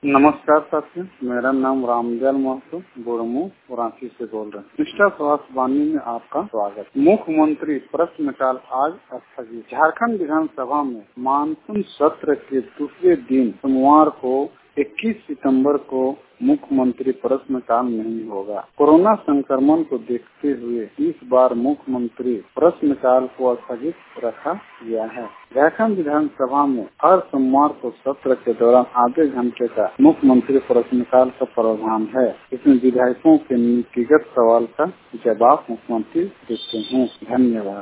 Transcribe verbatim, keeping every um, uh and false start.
नमस्कार साथियों, मेरा नाम रामदयाल महतो बुरमू रांची से बोल रहे हैं। निष्ठा स्वास्थ्य वाणी में आपका स्वागत। मुख्यमंत्री प्रश्नकाल आज स्थगित। झारखंड विधानसभा में मानसून सत्र के दूसरे दिन सोमवार को इक्कीस सितंबर को मुख्यमंत्री प्रश्नकाल नहीं होगा। कोरोना संक्रमण को देखते हुए इस बार मुख्यमंत्री प्रश्नकाल को स्थगित रखा गया है। झारखंड विधानसभा में हर सोमवार को सत्र के दौरान आधे घंटे का मुख्यमंत्री प्रश्नकाल का प्रावधान है। इसमें विधायकों के नीतिगत सवाल का जवाब मुख्यमंत्री देते हैं। धन्यवाद।